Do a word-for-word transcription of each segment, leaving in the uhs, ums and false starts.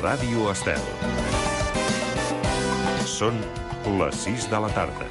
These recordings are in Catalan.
Ràdio Estel. Són les sis de la tarda.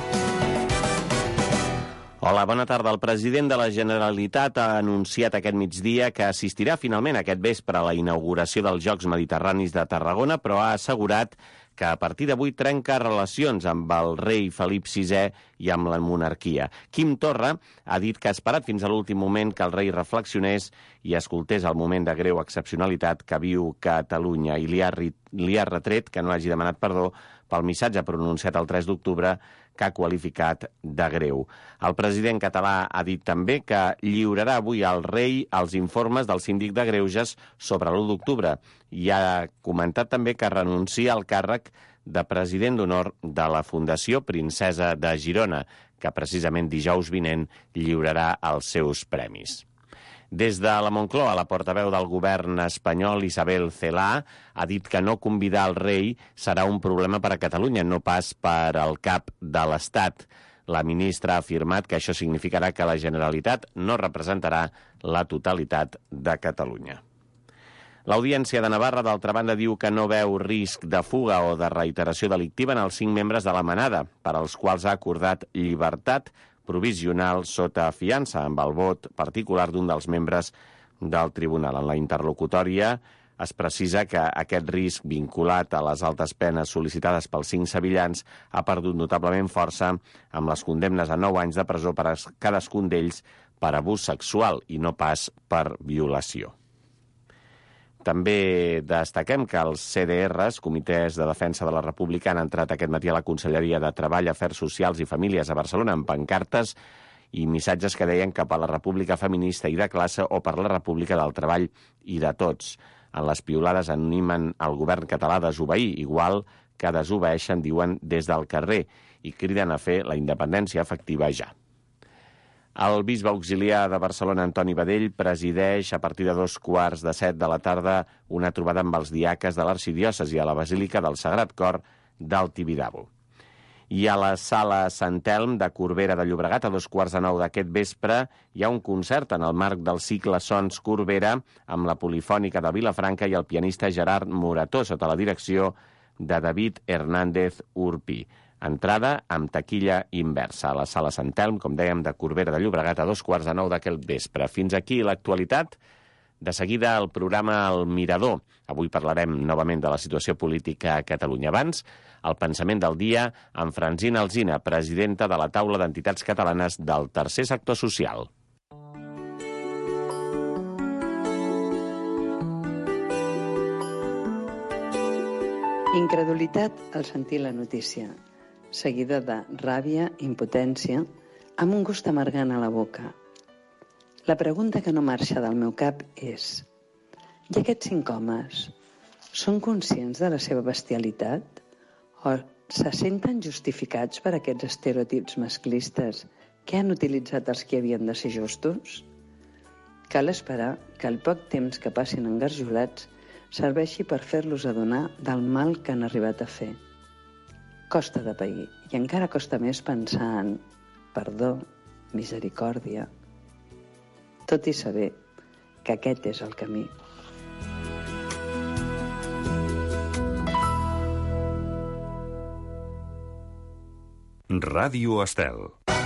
Hola, bona tarda. El president de la Generalitat ha anunciat aquest migdia que assistirà finalment aquest vespre a la inauguració dels Jocs Mediterranis de Tarragona, però ha assegurat que a partir d'avui trenca relacions amb el rei Felip sisè i amb la monarquia. Quim Torra ha dit que ha esperat fins a l'últim moment que el rei reflexionés i escoltés el moment de greu excepcionalitat que viu Catalunya i li ha, li ha retret que no hagi demanat perdó pel missatge pronunciat el tres d'octubre que ha qualificat de greu. El president català ha dit també que lliurarà avui al rei els informes del síndic de Greuges sobre l'u d'octubre i ha comentat també que renuncia al càrrec de president d'honor de la Fundació Princesa de Girona, que precisament dijous vinent lliurarà els seus premis. Des de la Moncloa, la portaveu del govern espanyol, Isabel Celaá, ha dit que no convidar el rei serà un problema per a Catalunya, no pas per al cap de l'Estat. La ministra ha afirmat que això significarà que la Generalitat no representarà la totalitat de Catalunya. L'Audiència de Navarra, d'altra banda, diu que no veu risc de fuga o de reiteració delictiva en els cinc membres de la manada, per als quals ha acordat llibertat provisional sota fiança, amb el vot particular d'un dels membres del tribunal. En la interlocutòria es precisa que aquest risc vinculat a les altes penes sol·licitades pels cinc sevillans ha perdut notablement força amb les condemnes a nou anys de presó per a cadascun d'ells per abús sexual i no pas per violació. També destaquem que els C D Rs, Comitès de Defensa de la República, han entrat aquest matí a la Conselleria de Treball, Afers Socials i Famílies a Barcelona amb pancartes i missatges que deien cap a la República feminista i de classe o per la República del Treball i de tots. En les piulades animen el govern català a desobeir, igual que desobeeixen, diuen, des del carrer, i criden a fer la independència efectiva ja. El bisbe auxiliar de Barcelona, Antoni Badell, presideix a partir de dos quarts de set de la tarda una trobada amb els diaques de l'arxidiòcesi a la Basílica del Sagrat Cor del Tibidabo. I a la Sala Sant Elm de Corbera de Llobregat, a dos quarts de nou d'aquest vespre, hi ha un concert en el marc del cicle Sons Corbera amb la Polifònica de Vilafranca i el pianista Gerard Morató, sota la direcció de David Hernández Urpí. Entrada amb taquilla inversa a la Sala Sant Elm, com dèiem, de Corbera de Llobregat, a dos quarts de nou d'aquest vespre. Fins aquí l'actualitat. De seguida el programa El Mirador. Avui parlarem novament de la situació política a Catalunya. Abans, el pensament del dia amb Francina Alsina, presidenta de la Taula d'Entitats Catalanes del Tercer Sector Social. Incredulitat al sentir la notícia, seguida de ràbia, impotència, amb un gust amargant a la boca. La pregunta que no marxa del meu cap és: i aquests cinc homes són conscients de la seva bestialitat? O se senten justificats per aquests estereotips masclistes que han utilitzat els que havien de ser justos? Cal esperar que el poc temps que passin engarjolats serveixi per fer-los adonar del mal que han arribat a fer. Costa de pair, i encara costa més pensar en perdó, misericòrdia, tot i saber que aquest és el camí. Ràdio Estel.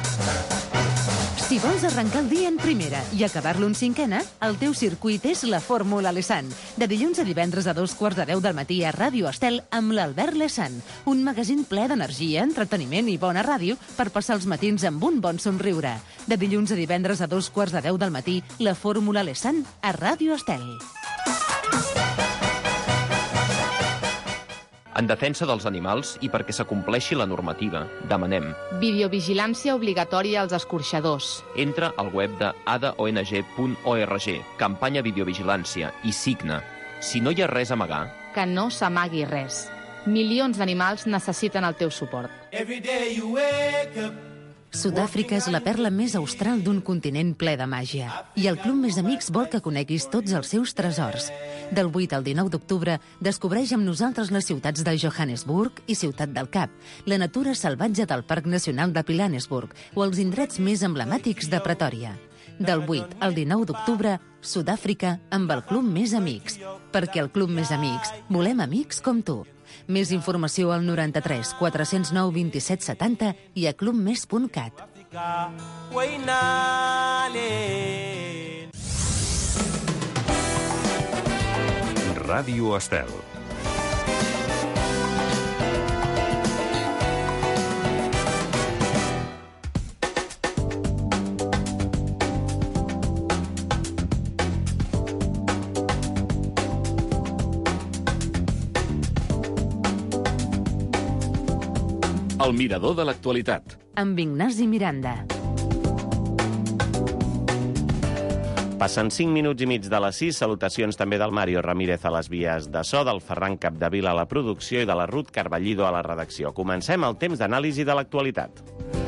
Si vols arrencar el dia en primera i acabar-lo en cinquena, el teu circuit és la Fórmula Lesan. De dilluns a divendres a dos quarts de deu del matí a Ràdio Estel amb l'Albert Lesan. Un magazín ple d'energia, entreteniment i bona ràdio per passar els matins amb un bon somriure. De dilluns a divendres a dos quarts de deu del matí, la Fórmula Lesan a Ràdio Estel. En defensa dels animals i perquè s'acompleixi la normativa, demanem videovigilància obligatòria als escorxadors. Entra al web de a d o n g punt org, campanya videovigilància, i signa. Si no hi ha res a amagar, que no s'amagui res. Milions d'animals necessiten el teu suport. Sud-àfrica és la perla més austral d'un continent ple de màgia. I el Club Més Amics vol que coneguis tots els seus tresors. Del vuit al dinou d'octubre, descobreix amb nosaltres les ciutats de Johannesburg i Ciutat del Cap, la natura salvatge del Parc Nacional de Pilanesburg o els indrets més emblemàtics de Pretòria. Del vuit al dinou d'octubre, Sud-àfrica, amb el Club Més Amics. Perquè el Club Més Amics volem amics com tu. Més informació al noranta-tres quatre-cents nou vint-i-set setanta i a clubmes punt cat. Ràdio Estel. El mirador de l'actualitat. Amb Ignasi Miranda. Passen cinc minuts i mig de les sis. Salutacions també del Mario Ramírez a les vies de so, del Ferran Capdevila a la producció i de la Ruth Carballido a la redacció. Comencem el temps d'anàlisi de l'actualitat.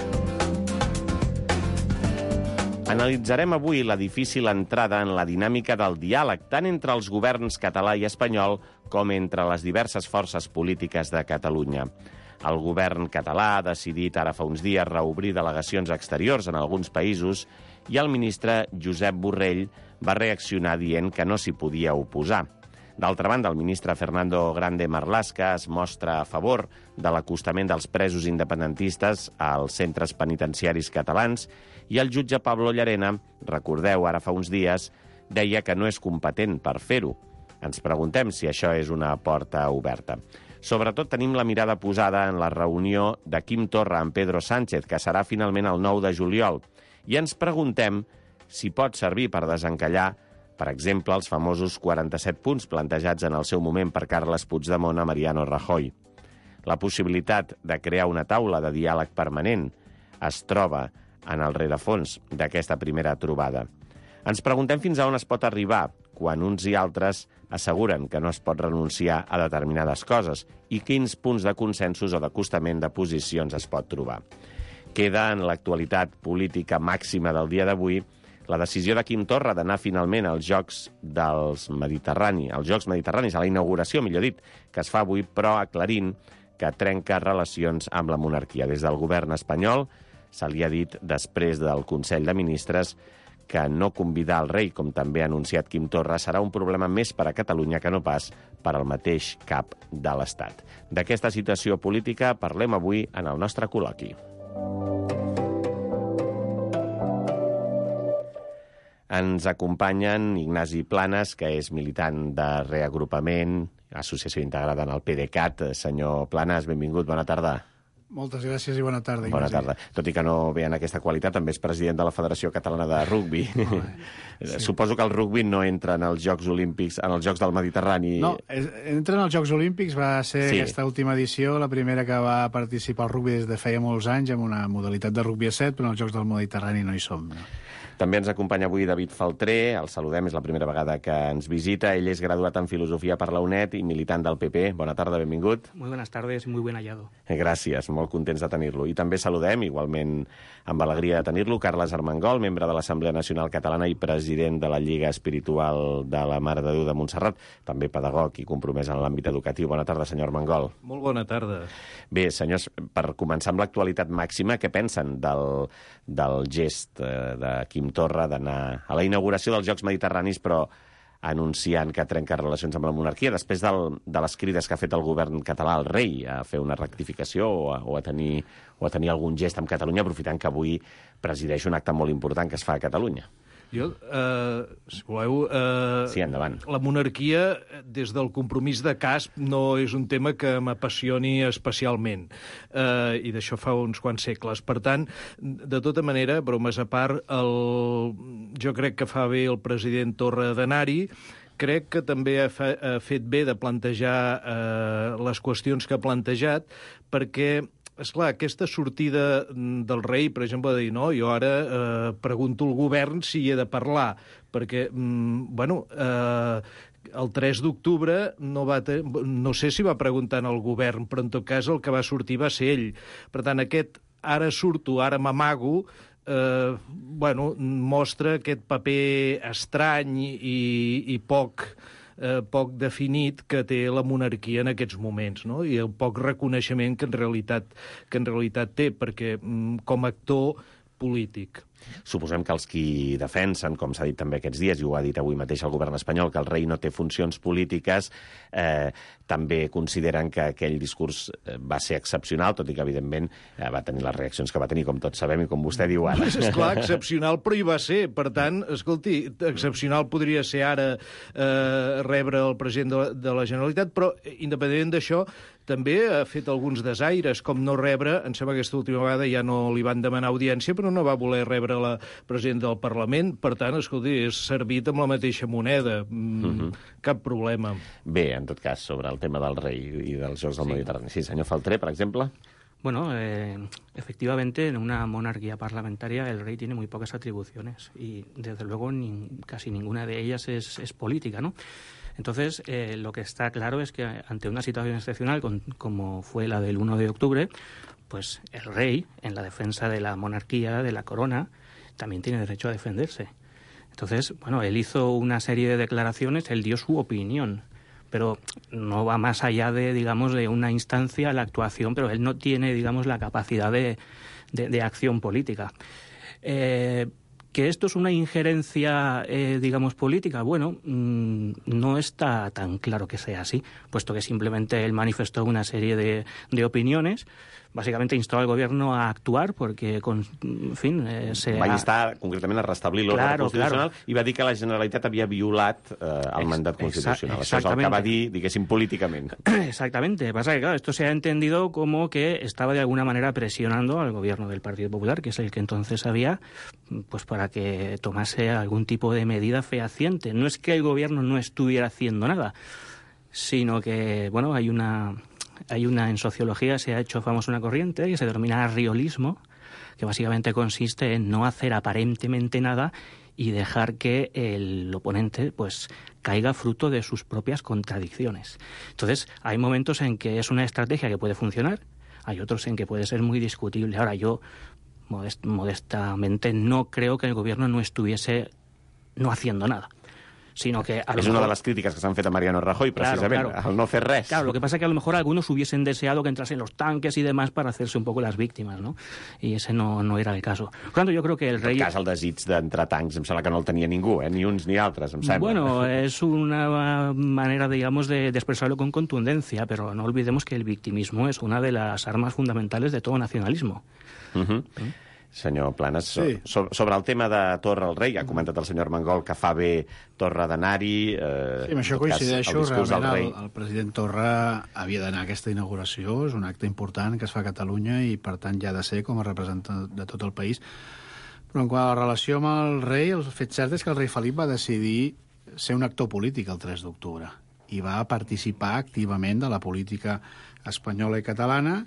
Analitzarem avui la difícil entrada en la dinàmica del diàleg tant entre els governs català i espanyol com entre les diverses forces polítiques de Catalunya. El govern català ha decidit ara fa uns dies reobrir delegacions exteriors en alguns països i el ministre Josep Borrell va reaccionar dient que no s'hi podia oposar. D'altra banda, el ministre Fernando Grande Marlaska es mostra a favor de l'acostament dels presos independentistes als centres penitenciaris catalans i el jutge Pablo Llarena, recordeu, ara fa uns dies, deia que no és competent per fer-ho. Ens preguntem si això és una porta oberta. Sobretot tenim la mirada posada en la reunió de Quim Torra amb Pedro Sánchez, que serà finalment el nou de juliol, i ens preguntem si pot servir per desencallar, per exemple, els famosos quaranta-set punts plantejats en el seu moment per Carles Puigdemont a Mariano Rajoy. La possibilitat de crear una taula de diàleg permanent es troba en el rerefons d'aquesta primera trobada. Ens preguntem fins a on es pot arribar quan uns i altres asseguren que no es pot renunciar a determinades coses i quins punts de consensos o d'acostament de posicions es pot trobar. Queda en l'actualitat política màxima del dia d'avui la decisió de Quim Torra d'anar finalment als Jocs dels Mediterrani, als Jocs Mediterranis, a la inauguració, millor dit, que es fa avui, però aclarint que trenca relacions amb la monarquia. Des del govern espanyol se li ha dit, després del Consell de Ministres, que no convidar el rei, com també ha anunciat Quim Torra, serà un problema més per a Catalunya que no pas per al mateix cap de l'Estat. D'aquesta situació política parlem avui en el nostre col·loqui. Ens acompanyen Ignasi Planes, que és militant de reagrupament, associació integrada en el PDeCAT. Senyor Planes, benvingut, bona tarda. Moltes gràcies i bona tarda. Bona tarda. Tot i que no ve en aquesta qualitat, també és president de la Federació Catalana de Rugbi. Sí. Suposo que el rugbi no entra en els Jocs Olímpics, en els Jocs del Mediterrani. No, entra en els Jocs Olímpics, va ser sí. Aquesta última edició, la primera que va participar al rugbi des de feia molts anys, amb una modalitat de rugbi a set, però en els Jocs del Mediterrani no hi som. No? També ens acompanya avui David Faltré, el saludem, és la primera vegada que ens visita. Ell és graduat en Filosofia per la UNED i militant del P P. Bona tarda, benvingut. Muy buenas tardes y muy buen hallado. Gràcies, molt contents de tenir-lo. I també saludem, igualment amb alegria de tenir-lo, Carles Armengol, membre de l'Assemblea Nacional Catalana i president de la Lliga Espiritual de la Mare de Déu de Montserrat, també pedagog i compromès en l'àmbit educatiu. Bona tarda, senyor Armengol. Molt bona tarda. Bé, senyors, per començar amb l'actualitat màxima, què pensen del, del gest de Quim Torra d'anar a la inauguració dels Jocs Mediterranis, però anunciant que trenca relacions amb la monarquia, després del, de les crides que ha fet el govern català al rei a fer una rectificació o a, o a, tenir, o a tenir algun gest amb Catalunya, aprofitant que avui presideix un acte molt important que es fa a Catalunya? Jo, eh, si voleu... Eh, sí, endavant. La monarquia, des del compromís de Casp, no és un tema que m'apassioni especialment. Eh, I d'això fa uns quants segles. Per tant, de tota manera, bromes a part, el, jo crec que fa bé el president Torra d'anar-hi. Crec que també ha, fa, ha fet bé de plantejar eh, les qüestions que ha plantejat, perquè... Esclar, aquesta sortida del rei, per exemple, de dir, no, jo ara eh, pregunto al govern si hi he de parlar, perquè, mm, bueno, eh, el tres d'octubre no, va te... no sé si va preguntar al govern, però en tot cas el que va sortir va ser ell. Per tant, aquest ara surto, ara m'amago, eh, bueno, mostra aquest paper estrany i, i poc... Eh, poc definit que té la monarquia en aquests moments, no? I el poc reconeixement que en realitat, que en realitat té, perquè mm, com a actor polític. Suposem que els qui defensen, com s'ha dit també aquests dies, i ho ha dit avui mateix el govern espanyol, que el rei no té funcions polítiques, eh, també consideren que aquell discurs va ser excepcional, tot i que, evidentment, eh, va tenir les reaccions que va tenir, com tots sabem i com vostè diu ara. És clar, excepcional, però hi va ser. Per tant, escolti, excepcional podria ser ara eh, rebre el president de la, de la Generalitat, però, independentment d'això, també ha fet alguns desaires, com no rebre, em sembla que aquesta última vegada ja no li van demanar audiència, però no va voler rebre la presidenta del Parlament. Per tant, escolti, és servit amb la mateixa moneda. Mm, uh-huh. Cap problema. Bé, en tot cas, sobre el tema del rei i dels Jocs del sí. Mediterrani. Sí, senyor Faltré, per exemple. Bueno, eh, efectivamente, en una monarquía parlamentaria el rey tiene muy pocas atribuciones y, desde luego, ni, casi ninguna de ellas es, es política, ¿no? Entonces, eh, lo que está claro es que ante una situación excepcional con, como fue la del uno de octubre, pues el rey, en la defensa de la monarquía, de la corona, también tiene derecho a defenderse. Entonces, bueno, él hizo una serie de declaraciones, él dio su opinión, pero no va más allá de, digamos, de una instancia la actuación, pero él no tiene, digamos, la capacidad de, de, de acción política. Eh, ¿Que esto es una injerencia, eh, digamos, política? Bueno, mmm, no está tan claro que sea así, puesto que simplemente él manifestó una serie de, de opiniones. Bàsicament instó al gobierno a actuar perquè, con, en fin... Eh, se va ha... instar concretament a restablir l'ordre claro, constitucional claro. i va dir que la Generalitat havia violat eh, el Ex mandat constitucional. Això és el exactamente. que va dir, diguéssim, políticament. Exactamente. Pasa que, claro, esto se ha entendido como que estaba de alguna manera presionando al gobierno del Partido Popular, que es el que entonces había, pues para que tomase algún tipo de medida fehaciente. No es que el gobierno no estuviera haciendo nada, sino que, bueno, hay una... Hay una, en sociología se ha hecho famosa una corriente que se denomina arriolismo, que básicamente consiste en no hacer aparentemente nada y dejar que el oponente pues caiga fruto de sus propias contradicciones. Entonces, hay momentos en que es una estrategia que puede funcionar, hay otros en que puede ser muy discutible. Ahora, yo modest, modestamente no creo que el gobierno no estuviese no haciendo nada. Sino que a lo es mejor... una de las críticas que se han fet a Mariano Rajoy, precisamente, claro, claro. al no hacer res. Claro, lo que pasa es que a lo mejor algunos hubiesen deseado que entrasen los tanques y demás para hacerse un poco las víctimas, ¿no? Y ese no, no era el caso. Por tanto, yo creo que el rey... En tot cas, el desig d'entrar tancs em sembla que no el tenia ningú, eh? Ni uns ni altres, em sembla. Bueno, es una manera, digamos, de, de expresarlo con contundencia, pero no olvidemos que el victimismo es una de las armas fundamentales de todo nacionalismo. Uh-huh. ¿Mm? Senyor Planes, sí. so, sobre el tema de Torra al rei, ha comentat el senyor Armengol que fa bé Torra d'anar-hi... Eh, sí, amb això coincideixo, cas, el realment el, el president Torra havia d'anar a aquesta inauguració, és un acte important que es fa a Catalunya i per tant ja ha de ser com a representant de tot el país. Però en quant a la relació amb el rei, el fet cert és que el rei Felip va decidir ser un actor polític el tres d'octubre i va participar activament de la política espanyola i catalana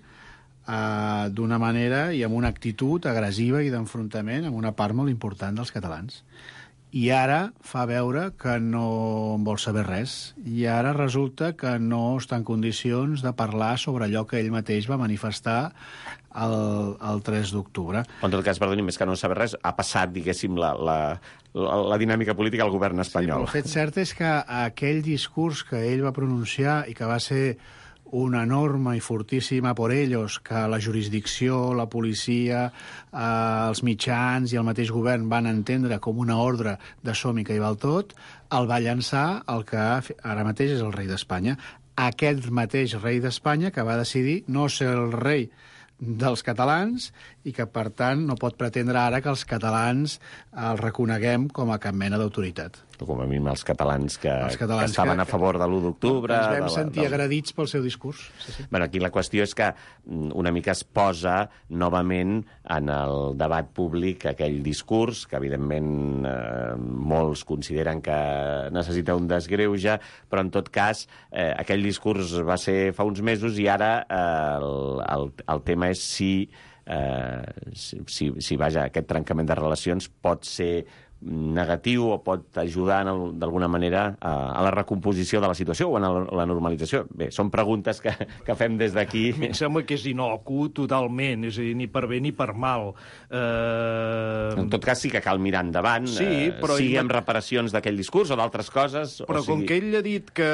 Uh, d'una manera i amb una actitud agressiva i d'enfrontament amb una part molt important dels catalans. I ara fa veure que no en vol saber res. I ara resulta que no està en condicions de parlar sobre allò que ell mateix va manifestar el, el tres d'octubre. En tot cas, perdoni, més que no saber res, ha passat, diguéssim, la, la, la, la dinàmica política al govern espanyol. Sí, però el fet cert és que aquell discurs que ell va pronunciar i que va ser una norma i fortíssima por ellos, que la jurisdicció, la policia, eh, els mitjans i el mateix govern van entendre com una ordre de som-hi que hi val tot, el va llançar el que ara mateix és el rei d'Espanya. Aquest mateix rei d'Espanya que va decidir no ser el rei dels catalans i que, per tant, no pot pretendre ara que els catalans el reconeguem com a cap mena d'autoritat. Com a mínim els catalans que, els catalans que estaven que, a favor de l'u d'octubre... Ens vam de la, sentir del... agredits pel seu discurs. Sí, sí. Bueno, aquí la qüestió és que una mica es posa novament en el debat públic aquell discurs, que evidentment eh, molts consideren que necessita un desgreuge, però en tot cas eh, aquell discurs va ser fa uns mesos i ara eh, el, el, el tema és si, eh, si, si, si vaja, aquest trencament de relacions pot ser negatiu o pot ajudar d'alguna manera a, a la recomposició de la situació o a la normalització? Bé, són preguntes que, que fem des d'aquí. A mi em sembla que és inocu totalment, és a dir, ni per bé ni per mal. Eh... En tot cas sí que cal mirar endavant, sí, eh, sigui amb reparacions d'aquell discurs o d'altres coses. Però o sigui... com que ell ha dit que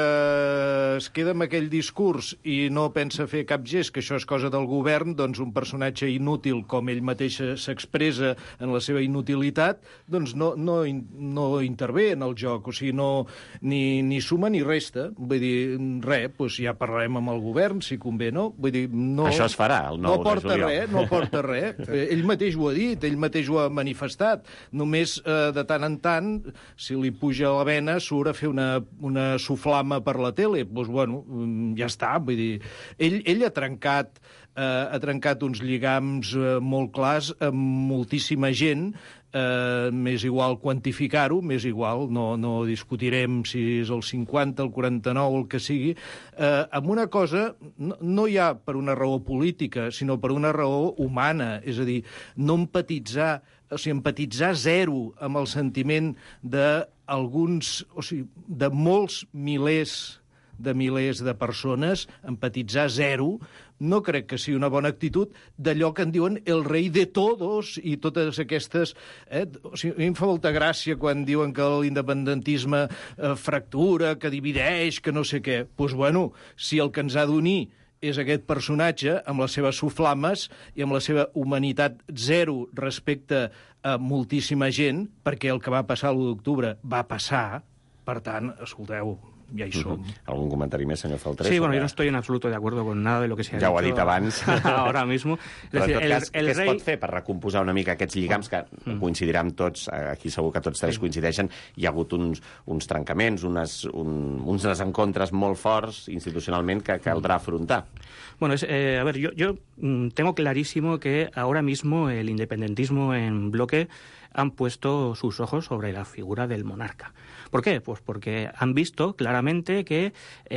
es queda amb aquell discurs i no pensa fer cap gest, que això és cosa del govern, doncs un personatge inútil, com ell mateix s'expressa en la seva inutilitat, doncs no, no, no intervé en el joc, o sigui, no, ni, ni suma ni resta. Vull dir, res, doncs ja parlarem amb el govern, si convé, no? Vull dir, no... Això es farà el nou no porta de juliol. Res, no porta res. Ell mateix ho ha dit, ell mateix ho ha manifestat. Només eh, de tant en tant, si li puja la vena, surt a fer una, una soflama per la tele. Doncs, bueno, ja està, vull dir... Ell, ell ha trencat eh, ha trencat uns lligams eh, molt clars amb moltíssima gent. Eh, m'és igual quantificar-ho, m'és igual, no, no discutirem si és el cinquanta, el quaranta-nou, el que sigui, eh, amb una cosa, no, no ja per una raó política, sinó per una raó humana, és a dir, no empatitzar, o sigui, empatitzar zero amb el sentiment d'alguns, o sigui, de molts milers de milers de persones, empatitzar zero, no crec que sigui una bona actitud d'allò que en diuen el rei de todos i totes aquestes... Eh? O sigui, a mi em fa molta gràcia quan diuen que l'independentisme eh, fractura, que divideix, que no sé què. Doncs, pues, bueno, si el que ens ha d'unir és aquest personatge amb les seves soflames i amb la seva humanitat zero respecte a moltíssima gent, perquè el que va passar l'u d'octubre va passar, per tant, escolteu, ya hi som. Uh-huh. ¿Algún comentario más, señor Faltrés? Sí, bueno, yo no estoy en absoluto de acuerdo con nada de lo que se ha ja dicho. Ja ho ha dit abans. Ahora mismo. Però, en tot el, cas, el què rei... es pot fer per recomposar una mica aquests lligams que mm. coincidiran tots, aquí segur que tots tres coincideixen, hi ha hagut uns, uns trencaments, unes, un, uns desencontres molt forts institucionalment que caldrà afrontar. Bueno, es, eh, a ver, yo, yo tengo clarísimo que ahora mismo el independentismo en bloque han puesto sus ojos sobre la figura del monarca. ¿Por qué? Pues porque han visto claramente que,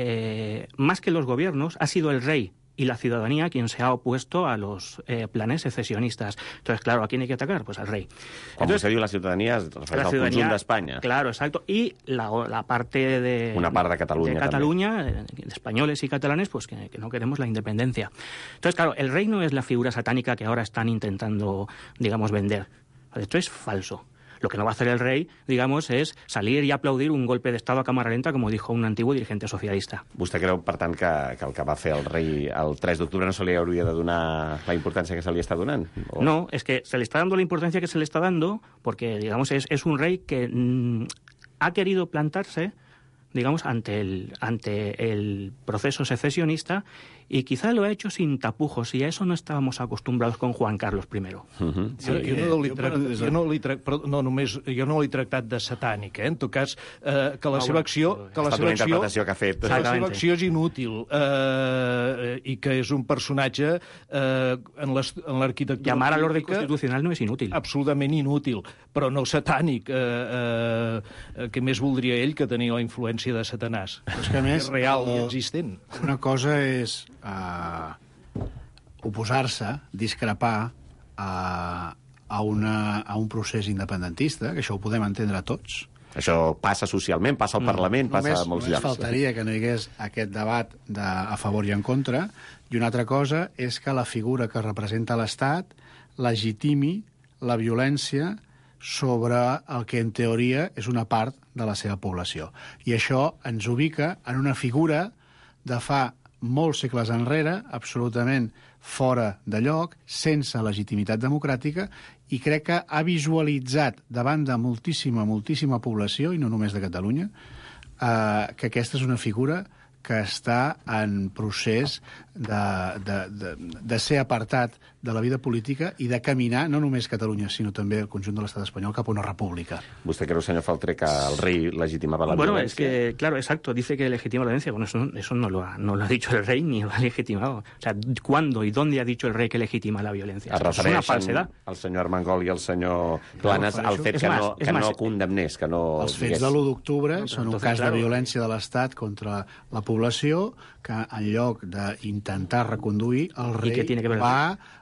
eh, más que los gobiernos, ha sido el rey y la ciudadanía quien se ha opuesto a los eh, planes secesionistas. Entonces, claro, ¿a quién hay que atacar? Pues al rey. Cuando se diu la ciudadanía, es refereix al conjunt d'Espanya. Claro, exacto. Y la, la parte de... Una part de Cataluña. De Cataluña, de, de españoles y catalanes, pues que, que no queremos la independencia. Entonces, claro, el rey no es la figura satánica que ahora están intentando, digamos, vender. Esto es falso. Lo que no va a hacer el rey, digamos, és salir i aplaudir un golpe d'estat a càmera lenta, com dijo un antiguo dirigente socialista. Vostè creu, per tant, que, que el que va fer el rei el tres d'octubre no se li hauria de donar la importància que se li està donant? O... No, es que se le está dando la importancia que se le está dando porque, digamos, es, es un rey que mmm, ha querido plantarse, digamos, ante el, ante el proceso secesionista y quizá lo ha hecho sin tapujos, y a eso no estábamos acostumbrados con Juan Carlos primero. Uh-huh. Sí, jo, jo, no li tra... jo, no li tra... Però, no, només, jo no l'he tractat de satànic, eh? En tot cas, eh, que la ah, seva acció... Que la seva acció, que ha fet. Que la seva acció és inútil eh, i que és un personatge eh, en l'arquitectura... Llamar a l'ordre constitucional no és inútil. Absolutament inútil, però no satànic. Eh, eh, què més voldria ell que tenir la influència de Satanàs? És que, a més, és real i existent. Una cosa és Uh, oposar-se, discrepar a, a, una, a un procés independentista, que això ho podem entendre tots. Això passa socialment, passa al Parlament, mm. passa només, a molts llocs. llocs. Només faltaria que no hi hagués aquest debat de a favor i en contra, i una altra cosa és que la figura que representa l'Estat legitimi la violència sobre el que en teoria és una part de la seva població. I això ens ubica en una figura de fa molts segles enrere, absolutament fora de lloc, sense legitimitat democràtica, i crec que ha visualitzat davant de moltíssima, moltíssima població, i no només de Catalunya, eh, que aquesta és una figura que està en procés de, de, de, de ser apartat de la vida política i de caminar, no només Catalunya, sinó també el conjunt de l'estat espanyol, cap a una república. ¿Usted cree, señor Faltré, que el rey legitimaba la bueno, violencia? Bueno, es que, claro, exacto, dice que legitima la violencia. Bueno, eso, eso no, lo ha, no lo ha dicho el rey ni lo ha legitimado. O sea, ¿cuándo y dónde ha dicho el rey que legitima la violencia? Es refereixen una falsedad. El senyor Armengol i el senyor Planas al fet que, más, no, que más, no condemnés, que no... Els fets digués... de l'u d'octubre no, són un cas claro. de violència de l'Estat contra la població que en lloc d'intentar reconduir, el rei va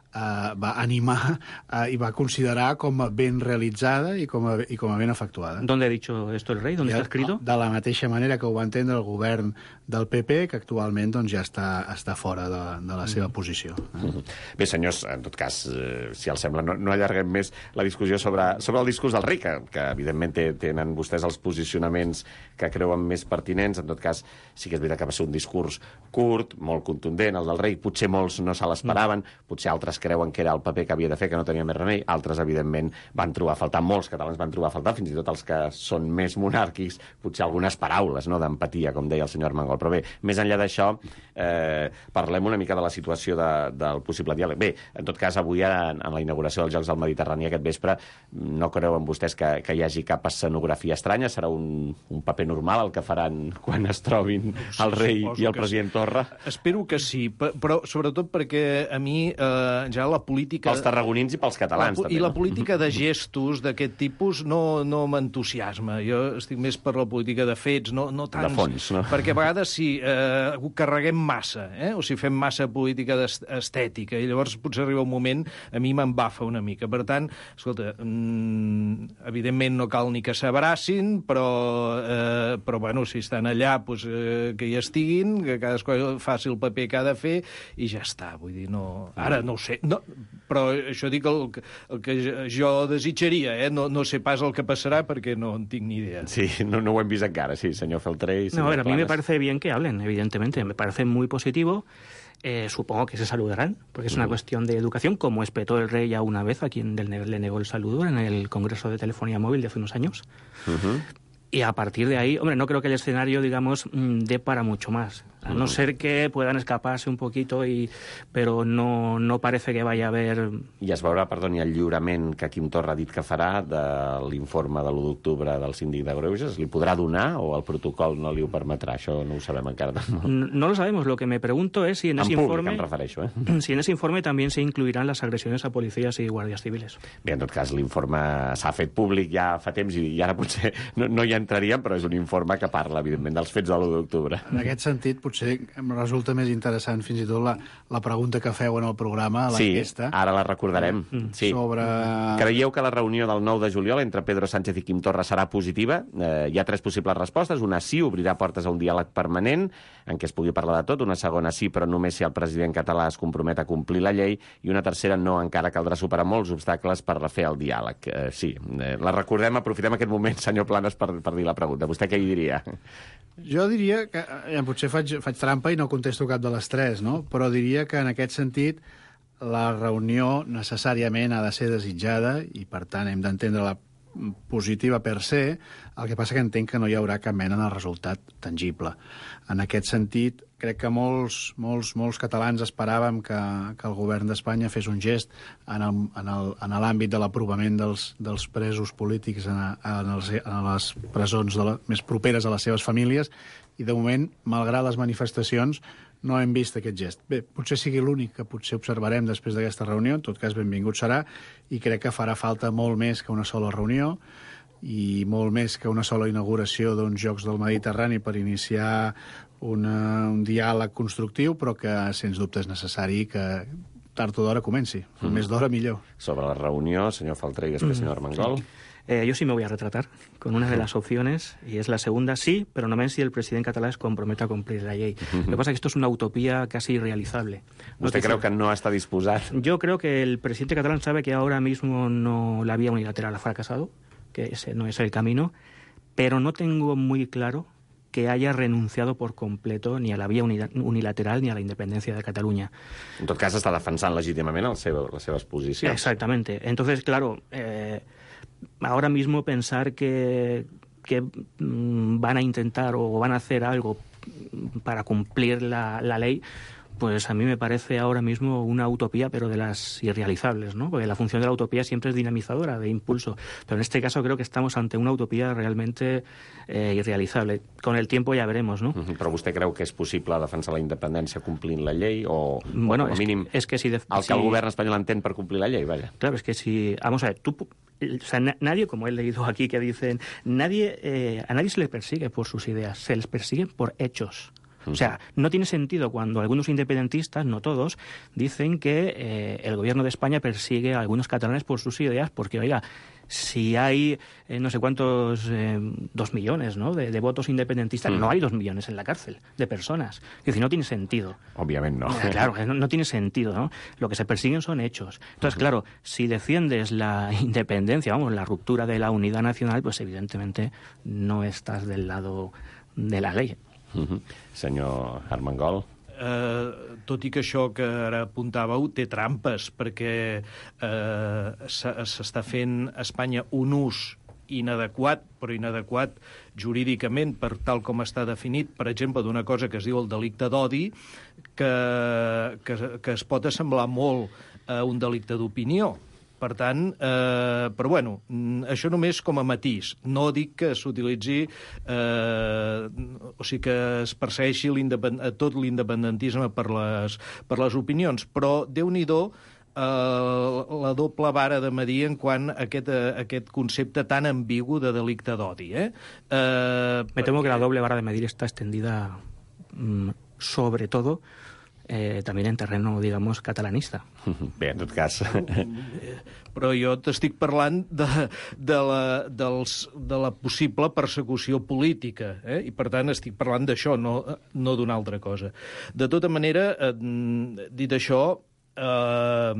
Uh, va animar uh, i va considerar com a ben realitzada i com a, i com a ben efectuada. ¿Dónde ha dicho esto el rei? ¿Dónde está escrito? De la mateixa manera que ho va entendre el govern del P P, que actualment doncs, ja està, està fora de, de la seva posició. Bé, senyors, en tot cas, eh, si els sembla, no, no allarguem més la discussió sobre, sobre el discurs del rei, que, que evidentment té, tenen vostès els posicionaments que creuen més pertinents. En tot cas, sí que és veritat que va ser un discurs curt, molt contundent, el del rei. Potser molts no se l'esperaven, potser altres creuen que era el paper que havia de fer, que no tenia més remei. Altres, evidentment, van trobar a faltar, molts catalans van trobar a faltar, fins i tot els que són més monàrquics, potser algunes paraules, no?, d'empatia, com deia el senyor Armengol. Però bé, més enllà d'això, eh, parlem una mica de la situació de, del possible diàleg. Bé, en tot cas, avui, en, en la inauguració dels Jocs del Mediterrani aquest vespre, no creuen vostès que, que hi hagi cap escenografia estranya? Serà un, un paper normal el que faran quan es trobin el rei i el president Torra? Espero que sí, però sobretot perquè a mi eh, ja la política... Pels tarragonins i pels catalans, la, també. I la política de gestos d'aquest tipus no, no m'entusiasma. Jo estic més per la política de fets, no, no tants... De fons, no? Perquè a vegades sí, eh, ho carreguem massa, eh? O sigui, fem massa política estètica, i llavors potser arriba un moment, a mi m'embafa una mica. Per tant, escolta, mm, evidentment no cal ni que s'abracin, però, eh, però bueno, si estan allà, doncs, eh, que hi estiguin, que cadascú faci el paper que ha de fer, i ja està. Vull dir, no... Ara no ho sé, no, però això dic el, el que jo desitjaria, eh? No, no sé pas el que passarà perquè no en tinc ni idea. Sí, no, no ho hem vist encara, sí, senyor Feltré i senyor No, a ver, a mí me Planas. parece bien que hablen, evidentemente, me parece muy positivo. Eh, supongo que se saludarán, porque es una Mm. cuestión de educación, como espetó el rey ya una vez a quien le, le negó el saludo en el Congreso de Telefonía Móvil de hace unos años. Uh-huh. Y a partir de ahí, hombre, no creo que el escenario, digamos, mm, dé para mucho más. A no ser que puedan escaparse un poquito, y, pero no, no parece que vaya a haber... I es veurà, perdoni, el lliurament que Quim Torra ha dit que farà de l'informe de l'u d'octubre del síndic de Greuges. Li podrà donar o el protocol no li ho permetrà? Això no ho sabem encara. No, no lo sabemos. Lo que me pregunto es si en, En ese públic, informe... em refereixo, eh? Si en ese informe también se incluirán las agresiones a policías y guardias civiles. Bé, en tot cas, l'informe s'ha fet públic ja fa temps i ara potser no, no hi entraríem, però és un informe que parla, evidentment, dels fets de l'u d'octubre. En aquest sentit, potser em resulta més interessant fins i tot la, la pregunta que feu en el programa, a Sí, l'enquesta. ara la recordarem. Sí. Sobre... Creieu que la reunió del nou de juliol entre Pedro Sánchez i Quim Torra serà positiva? Eh, hi ha tres possibles respostes. Una sí, obrirà portes a un diàleg permanent en què es pugui parlar de tot. Una segona sí, però només si el president català es compromet a complir la llei. I una tercera no, encara caldrà superar molts obstacles per refer el diàleg. Eh, sí, eh, la recordem, aprofitem aquest moment, senyor Planas, per, per dir la pregunta. Vostè què hi diria? Jo diria que, eh, potser faig, faig trampa i no contesto cap de les tres, no? Però diria que en aquest sentit la reunió necessàriament ha de ser desitjada i, per tant, hem d'entendre-la positiva per se. El que passa que entenc que no hi haurà cap mena de resultat tangible. En aquest sentit, crec que molts, molts, molts catalans esperàvem que, que el govern d'Espanya fes un gest en el, en el, en l'àmbit de l'aprovament dels, dels presos polítics en, en, els, en les presons de la, més properes a les seves famílies, i de moment, malgrat les manifestacions, no hem vist aquest gest. Bé, potser sigui l'únic que potser observarem després d'aquesta reunió, en tot cas benvingut serà, i crec que farà falta molt més que una sola reunió i molt més que una sola inauguració d'uns Jocs del Mediterrani per iniciar una, un diàleg constructiu, però que, sens dubte, és necessari que tard o d'hora comenci. Mm. Més d'hora, millor. Sobre la reunió, senyor Feltré i després mm. senyor Armengol. Sí. Eh, yo sí me voy a retratar con una de las opciones, y es la segunda sí, pero només si el presidente catalán se compromete a cumplir la ley. Uh-huh. Lo que pasa es que esto es una utopía casi irrealizable. ¿Usted cree que no está disposat? Yo creo que el presidente catalán sabe que ahora mismo no la vía unilateral ha fracasado, que ese no es el camino, pero no tengo muy claro que haya renunciado por completo ni a la vía unilateral ni a la independencia de Cataluña. En tot cas, està defensant legítimament el seu, les seves posicions. Exactamente. Entonces, claro, eh, ahora mismo pensar que, que van a intentar o van a hacer algo para cumplir la, la ley, pues a mí me parece ahora mismo una utopía, pero de las irrealizables, ¿no? Porque la función de la utopía siempre es dinamizadora, de impulso. Pero en este caso creo que estamos ante una utopía realmente eh, irrealizable. Con el tiempo ya veremos, ¿no? Uh-huh. Però vostè creu que és possible defensar la independència complint la llei o, bueno, o com a mínim es que, es que si de, el que si, el govern espanyol entén per complir la llei, vaya? Claro, es que si... Vamos a ver, tú... O sea, na, nadie, como he leído aquí, que dicen, nadie, eh, a nadie se le persigue por sus ideas, se les persigue por hechos. O sea, no tiene sentido cuando algunos independentistas, no todos, dicen que eh, el gobierno de España persigue a algunos catalanes por sus ideas, porque, oiga, si hay eh, no sé cuántos, eh, dos millones, ¿no?, de, de votos independentistas, mm. no hay dos millones en la cárcel de personas. Es decir, no tiene sentido. Obviamente no. Eh, claro, no, no tiene sentido, ¿no? Lo que se persiguen son hechos. Entonces, uh-huh. claro, si defiendes la independencia, vamos, la ruptura de la unidad nacional, pues evidentemente no estás del lado de la ley. Uh-huh. Senyor Armengol. Uh, tot i que això que ara apuntàveu té trampes, perquè uh, s'està fent a Espanya un ús inadequat, però inadequat jurídicament per tal com està definit, per exemple, d'una cosa que es diu el delicte d'odi, que, que, que es pot assemblar molt a un delicte d'opinió. Per tant, eh, però bueno, això només com a matís. No dic que s'utilitzi, eh, o sigui, que es persegueixi tot l'independentisme per les, per les opinions, però Déu-n'hi-do eh, la doble vara de medir en quant a aquest, a aquest concepte tan ambigu de delicte d'odi. Eh? Eh, Me temo perquè... que la doble vara de medir està extendida mm, sobre todo Eh, també en terreno, digamos, catalanista. Bé, en tot cas... Però jo t'estic parlant de, de, la, dels, de la possible persecució política, eh? I per tant estic parlant d'això, no, no d'una altra cosa. De tota manera, eh, dit això, eh,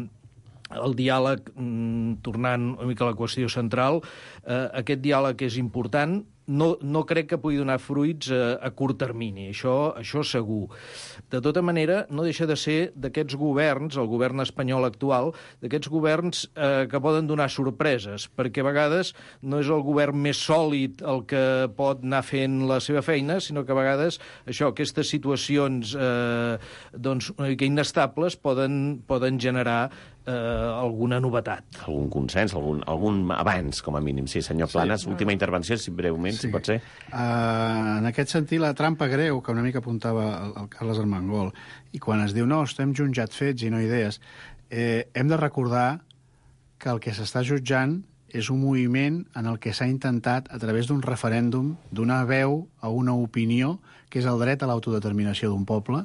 el diàleg, tornant una mica a la qüestió central, eh, aquest diàleg és important. No, no crec que pugui donar fruits a, a curt termini, això, això segur. De tota manera, no deixa de ser d'aquests governs, el govern espanyol actual, d'aquests governs eh, que poden donar sorpreses, perquè a vegades no és el govern més sòlid el que pot anar fent la seva feina, sinó que a vegades això, aquestes situacions eh, doncs, una mica inestables poden, poden generar eh, alguna novetat. Algun consens, algun, algun avanç, com a mínim. Sí, senyor Planes, sí. Última intervenció, si breument, sí. si pot ser. Uh, en aquest sentit, la trampa greu, que una mica apuntava el, el Carles Armengol, i quan es diu, no, estem jutjat fets i no idees, eh, hem de recordar que el que s'està jutjant és un moviment en el que s'ha intentat, a través d'un referèndum, donar veu a una opinió, que és el dret a l'autodeterminació d'un poble,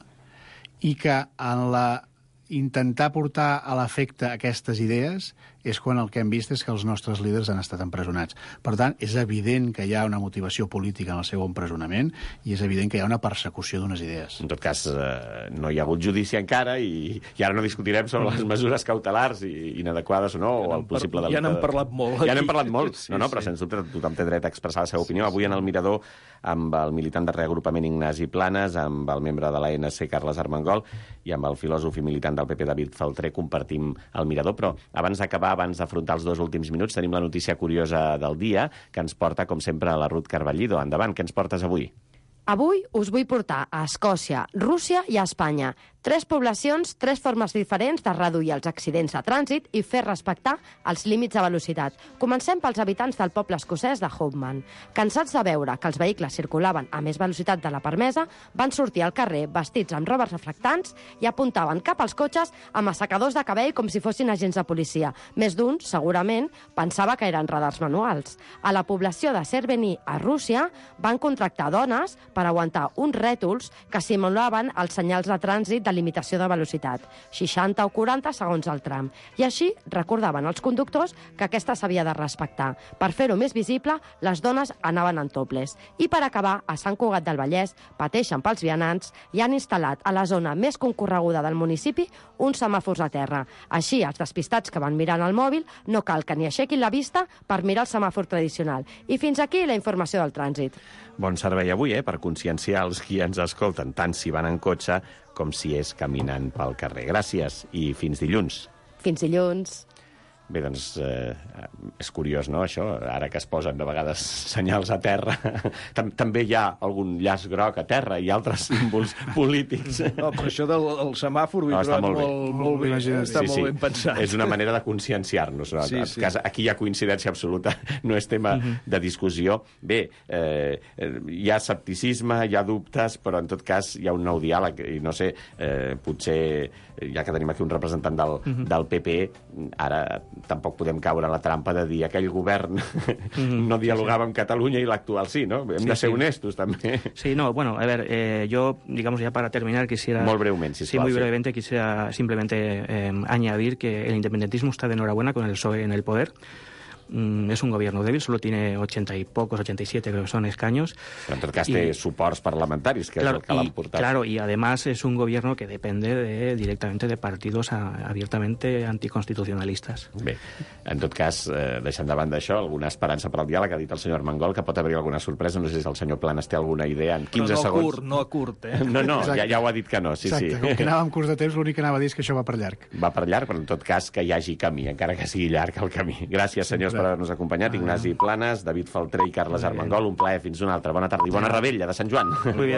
i que en la intentar portar a l'efecte aquestes idees és quan el que hem vist és que els nostres líders han estat empresonats. Per tant, és evident que hi ha una motivació política en el seu empresonament i és evident que hi ha una persecució d'unes idees. En tot cas, eh, no hi ha hagut judici encara i, i ara no discutirem sobre les mesures cautelars i inadequades o no, ja o el possible delicte. Ja n'hem parlat molt. Ja n'hem parlat molt. Sí, no, no, però sí. sens dubte tothom té dret a expressar la seva opinió. Avui en el Mirador, amb el militant de reagrupament Ignasi Planes, amb el membre de l'A N C Carles Armengol i amb el filòsof i militant del P P David Feltré compartim el Mirador, però abans d'acabar, abans d'afrontar els dos últims minuts, tenim la notícia curiosa del dia, que ens porta, com sempre, a la Ruth Carballido. Endavant, què ens portes avui? Avui us vull portar a Escòcia, Rússia i a Espanya. Tres poblacions, tres formes diferents de reduir els accidents de trànsit i fer respectar els límits de velocitat. Comencem pels habitants del poble escocès de Hopeman. Cansats de veure que els vehicles circulaven a més velocitat de la permesa, van sortir al carrer vestits amb robes reflectants i apuntaven cap als cotxes amb assecadors de cabell com si fossin agents de policia. Més d'un, segurament, pensava que eren radars manuals. A la població de Cerveny, a Rússia, van contractar dones per aguantar uns rètols que simulaven els senyals de trànsit de limitació de velocitat, seixanta o quaranta segons al tram. I així recordaven als conductors que aquesta s'havia de respectar. Per fer-ho més visible, les dones anaven en topless. I per acabar, a Sant Cugat del Vallès, pateixen pels vianants i han instal·lat a la zona més concorreguda del municipi uns semàfors a terra. Així, els despistats que van mirant el mòbil no cal que ni aixequin la vista per mirar el semàfor tradicional. I fins aquí la informació del trànsit. Bon servei avui, eh, per conscienciar els qui ens escolten, tant si van en cotxe com si és caminant pel carrer. Gràcies i fins dilluns. Fins dilluns. Bé, doncs, eh, és curiós, no?, això, ara que es posen de vegades senyals a terra. També hi ha algun llaç groc a terra i altres símbols polítics. No, però això del el semàfor ho he no, trobat molt, molt, molt bé. Està sí, molt sí. ben pensat. És una manera de conscienciar-nos. No? Sí, sí. Aquí hi ha coincidència absoluta, no és tema uh-huh. de discussió. Bé, eh, hi ha escepticisme, hi ha dubtes, però en tot cas hi ha un nou diàleg i no sé, eh, potser, ja que tenim aquí un representant del, uh-huh. del P P, ara tampoc podem caure en la trampa de dir aquell govern mm, no dialogava sí, sí. amb Catalunya i l'actual sí, ¿no? Hem sí, de ser sí. honestos, també. Sí, no, bueno, a ver, eh, yo, digamos, ya para terminar, quisiera... Muy brevemente, si Sí, muy brevemente, sí. quisiera simplemente eh, añadir que el independentismo está de enhorabuena con el P S O E en el poder. Es un gobierno débil, solo tiene ochenta y pocos, ochenta y siete creo que son escaños. Pero en todo caso té suports parlamentaris, que claro, es el que l'han portat. Claro, y además es un gobierno que depende de, directamente de partidos a, abiertamente anticonstitucionalistas. Bé, en tot cas, eh, deixant de banda això, alguna esperança per al diàleg, ha dit el senyor Armengol, que pot haver alguna sorpresa, no sé si el senyor Planes té alguna idea en quinze Però no segons. Curt, no a curt, eh? No, no, ja, ja ho ha dit que no, sí, Exacte, sí. com que anàvem curs de temps, l'únic que anava a dir és que això va per llarg. Va per llarg, però en tot cas que hi hagi camí, encara que sigui llarg el camí. Gràcies, senyors, per haver-nos acompanyat. Ignasi Planes, David Faltré i Carles Armengol. Un plaer, fins una altra. Bona tarda i bona rebella de Sant Joan. Muy bien.